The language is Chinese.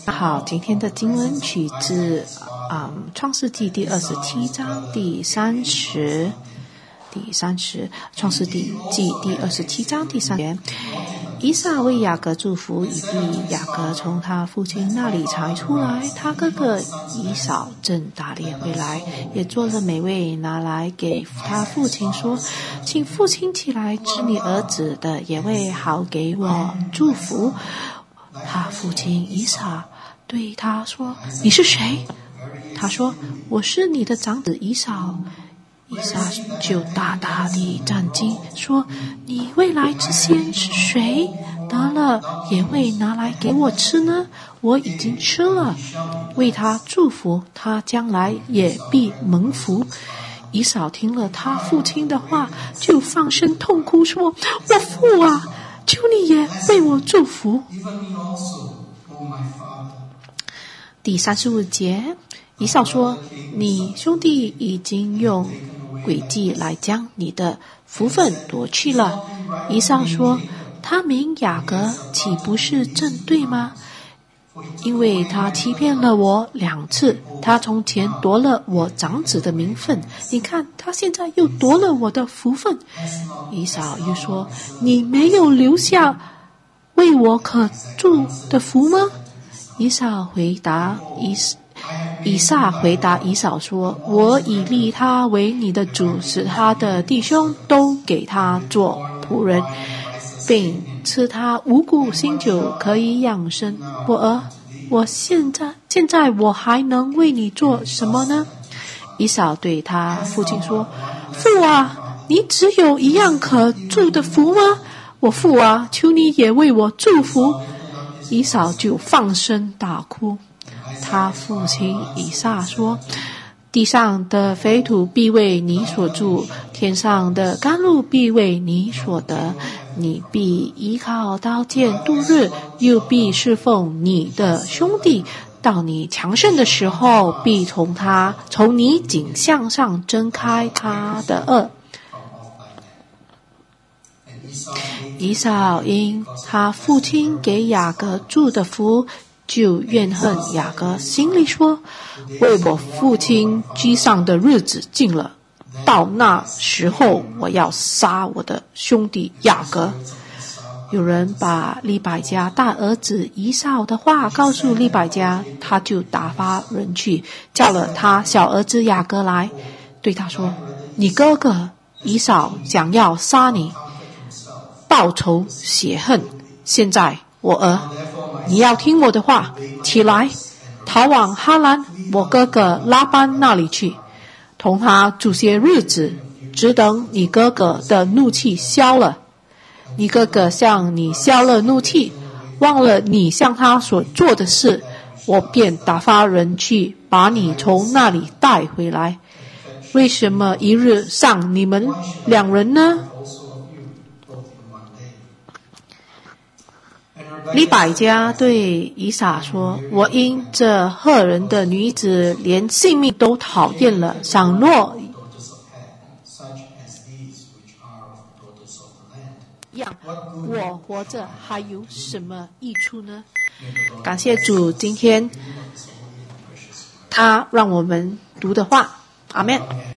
好，今天的经文取自创世纪第27章第30，创世纪第27章第3节。以撒为雅各祝福，以利雅各从他父亲那里才出来，他哥哥以扫正打猎回来，也做了美味拿来给他父亲说，请父亲起来吃你儿子的野味，好给我祝福。他父亲以撒对他说，你是谁？他说，我是你的长子以扫。以撒就大大地战惊，说，你未来之先是谁得了也会拿来给我吃呢？我已经吃了，为他祝福，他将来也必蒙福。以扫听了他父亲的话，就放声痛哭，说，我父啊，求你也为我祝福。第35节，以扫说，你兄弟已经用诡计来将你的福分夺去了。以扫说，他名雅各岂不是正对吗？因为他欺骗了我2次，他从前夺了我长子的名分，你看他现在又夺了我的福分。以扫又说，你没有留下为我可祝的福吗？以撒回答以扫说，我已立他为你的主，使他的弟兄都给他做仆人，并赐他五谷新酒可以养生。我儿，我现在我还能为你做什么呢？以扫对他父亲说，父啊，你只有一样可祝的福吗？我父啊，求你也为我祝福。以扫就放声大哭。他父亲以撒说，地上的肥土必为你所住，天上的甘露必为你所得，你必依靠刀剑度日，又必侍奉你的兄弟，到你强盛的时候，必从你颈项上挣开他的轭。以扫因他父亲给雅各祝的福，就怨恨雅各，心里说，为我父亲居上的日子近了，到那时候我要杀我的兄弟雅各。有人把利百加大儿子以扫的话告诉利百加，他就打发人去叫了他小儿子雅各来，对他说，你哥哥以扫想要杀你，报仇雪恨，现在我儿，你要听我的话，起来，逃往哈兰我哥哥拉班那里去，同他住些日子，只等你哥哥的怒气消了。你哥哥向你消了怒气，忘了你向他所做的事，我便打发人去把你从那里带回来。为什么一日上你们2人呢？利百加对以撒说，我因这赫人的女子连性命都讨厌了，倘若我活着还有什么益处呢？感谢主，今天他让我们读的话，阿们。